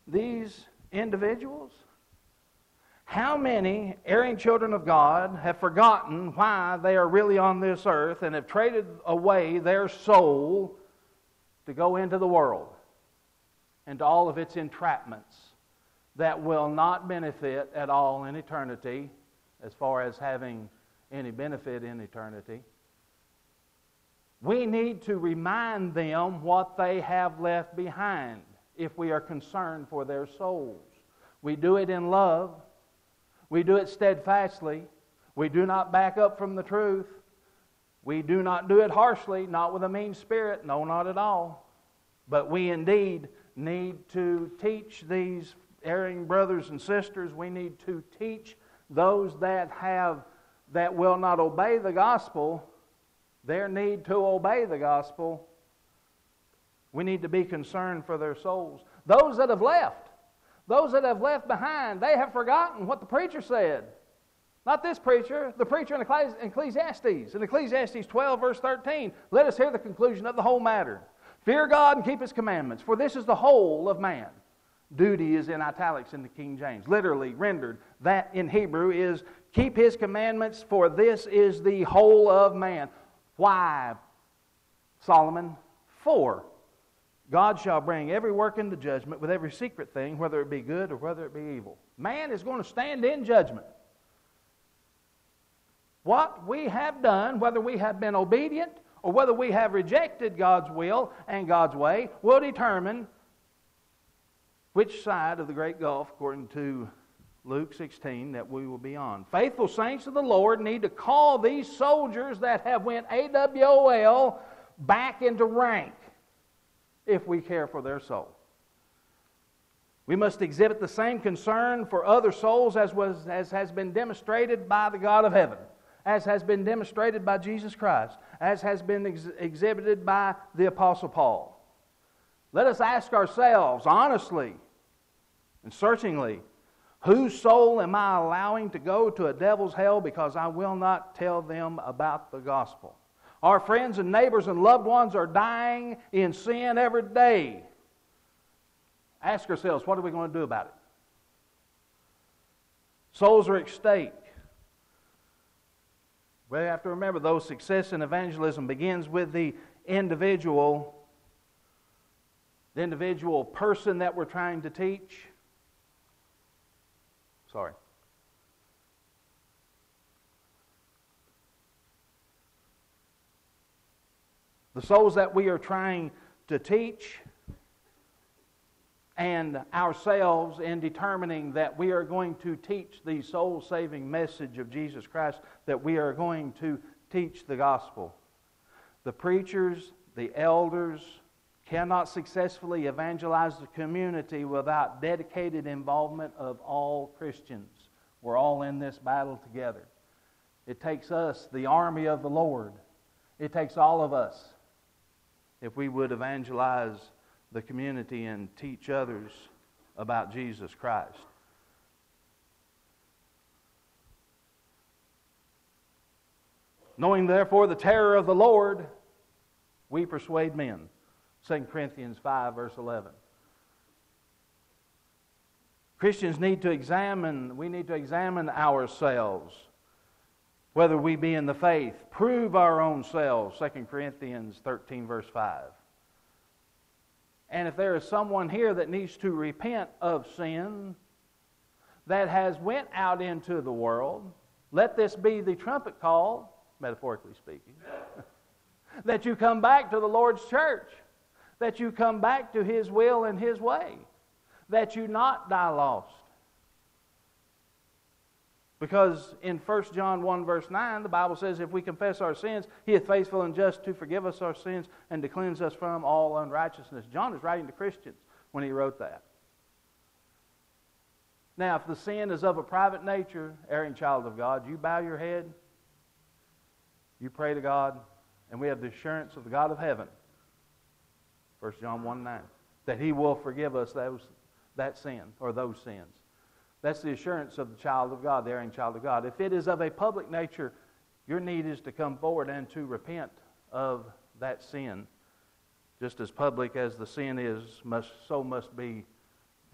these individuals? How many erring children of God have forgotten why they are really on this earth and have traded away their soul to go into the world and to all of its entrapments that will not benefit at all in eternity, as far as having any benefit in eternity? We need to remind them what they have left behind if we are concerned for their souls. We do it in love. We do it steadfastly. We do not back up from the truth. We do not do it harshly, not with a mean spirit. No, not at all. But we indeed need to teach these erring brothers and sisters. We need to teach those that will not obey the gospel their need to obey the gospel. We need to be concerned for their souls. Those that have left behind, they have forgotten what the preacher said. Not this preacher, the preacher in Ecclesiastes. In Ecclesiastes 12, verse 13, let us hear the conclusion of the whole matter. Fear God and keep His commandments, for this is the whole of man. Duty is in italics in the King James. Literally rendered, that in Hebrew is keep His commandments, for this is the whole of man. Why, Solomon? For God shall bring every work into judgment with every secret thing, whether it be good or whether it be evil. Man is going to stand in judgment. What we have done, whether we have been obedient or whether we have rejected God's will and God's way, will determine which side of the great gulf, according to Luke 16, that we will be on. Faithful saints of the Lord need to call these soldiers that have went AWOL back into rank if we care for their soul. We must exhibit the same concern for other souls as has been demonstrated by the God of heaven, as has been demonstrated by Jesus Christ, as has been exhibited by the Apostle Paul. Let us ask ourselves honestly and searchingly, whose soul am I allowing to go to a devil's hell because I will not tell them about the gospel? Our friends and neighbors and loved ones are dying in sin every day. Ask ourselves, what are we going to do about it? Souls are at stake. We have to remember, though, success in evangelism begins with the individual person that we're trying to teach. The souls that we are trying to teach, and ourselves in determining that we are going to teach the soul-saving message of Jesus Christ, that we are going to teach the gospel. The preachers, the elders, cannot successfully evangelize the community without dedicated involvement of all Christians. We're all in this battle together. It takes us, the army of the Lord. It takes all of us if we would evangelize the community and teach others about Jesus Christ. Knowing therefore the terror of the Lord, we persuade men. 2 Corinthians 5, verse 11. Christians need to examine ourselves, whether we be in the faith. Prove our own selves, 2 Corinthians 13, verse 5. And if there is someone here that needs to repent of sin, that has went out into the world, let this be the trumpet call, metaphorically speaking, that you come back to the Lord's church, that you come back to His will and His way, that you not die lost. Because in 1 John 1 verse 9, the Bible says, if we confess our sins, He is faithful and just to forgive us our sins and to cleanse us from all unrighteousness. John is writing to Christians when he wrote that. Now, if the sin is of a private nature, erring child of God, you bow your head, you pray to God, and we have the assurance of the God of heaven, 1 John 1:9, that He will forgive us that sin or those sins. That's the assurance of the child of God, the erring child of God. If it is of a public nature, your need is to come forward and to repent of that sin. Just as public as the sin is, so must be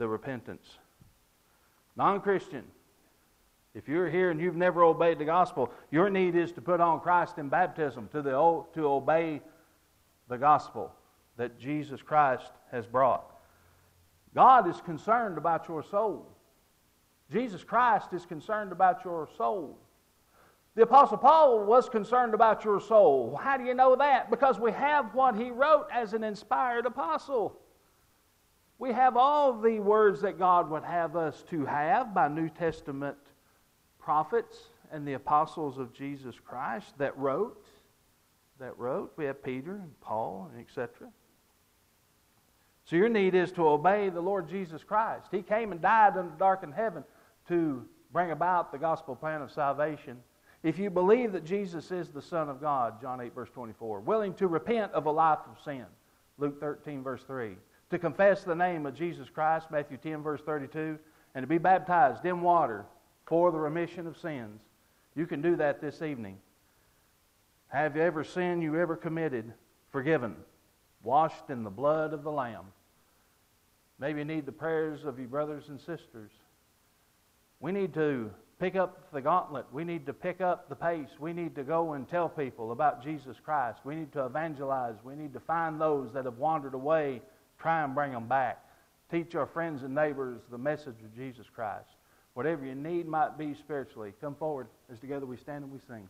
the repentance. Non-Christian, if you're here and you've never obeyed the gospel, your need is to put on Christ in baptism, to obey the gospel that Jesus Christ has brought. God is concerned about your soul. Jesus Christ is concerned about your soul. The Apostle Paul was concerned about your soul. How do you know that? Because we have what he wrote as an inspired apostle. We have all the words that God would have us to have by New Testament prophets and the apostles of Jesus Christ that wrote. We have Peter and Paul and etc. So your need is to obey the Lord Jesus Christ. He came and died in the darkened heaven to bring about the gospel plan of salvation. If you believe that Jesus is the Son of God, John 8 verse 24, willing to repent of a life of sin, Luke 13 verse 3, to confess the name of Jesus Christ, Matthew 10 verse 32, and to be baptized in water for the remission of sins, you can do that this evening. Have you ever sinned you ever committed forgiven, washed in the blood of the Lamb? Maybe you need the prayers of your brothers and sisters. We need to pick up the gauntlet. We need to pick up the pace. We need to go and tell people about Jesus Christ. We need to evangelize. We need to find those that have wandered away, try and bring them back. Teach our friends and neighbors the message of Jesus Christ. Whatever your need might be spiritually, come forward as together we stand and we sing.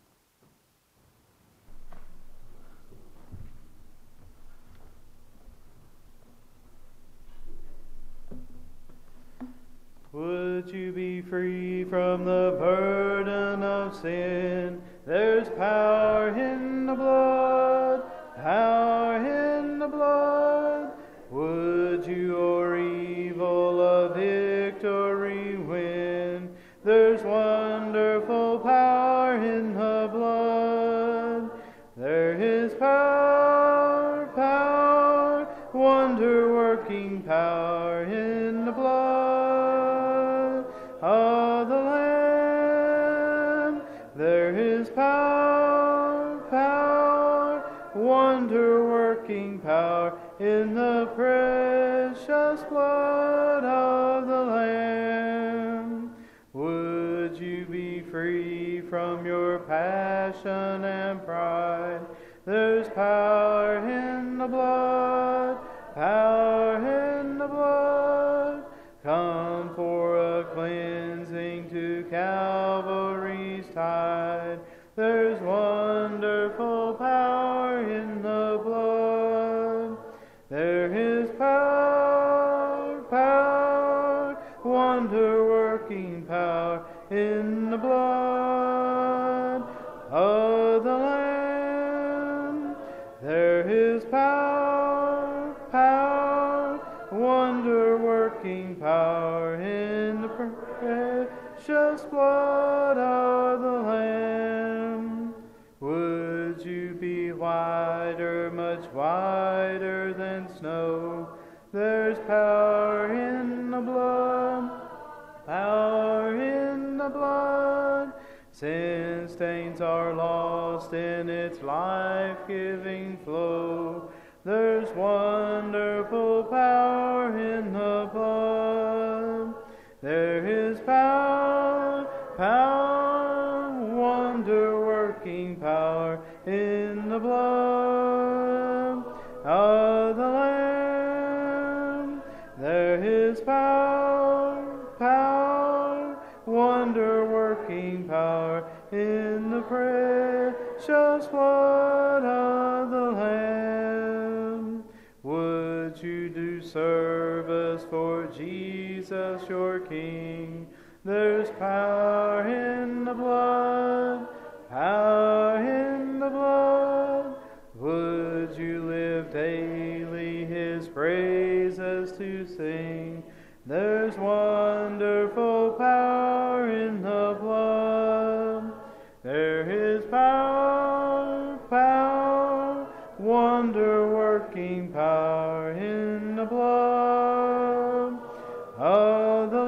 Would you be free from the burden of sin? There's power in the blood, power in the blood. Would you o'er evil a victory win? There's wonderful power in the blood. There is power, power, wonder-working power in the blood of the Lamb. There is power, power, wonder-working power in the precious blood of the Lamb. Would you be free from your passion and pride? There's power in the blood, power in the blood. Come for a cleansing to Calvary's tide. There's wonderful power in the blood. There is power, power, wonder-working power in the blood of the Lamb. There is power, power, wonder-working power in the precious blood of the Lamb. Would you be whiter, much whiter than snow? There's power in the blood, power in the blood. Sin stains are lost in its life-giving flow. There's wonderful power in the blood. There is power, power, wonder-working power in the blood of the Lamb. There is power, power, wonder-working power in the precious blood of the Lamb. Would you do service for Jesus your King? There's power in the blood, power in the blood. Would you live daily his praises to sing? There's wonderful power in the blood. There is power, power, wonder-working power in the blood of the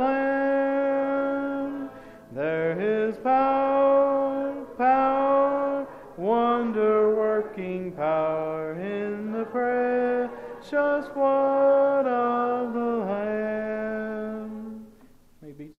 Lamb. There is power, power, wonder-working power in the precious blood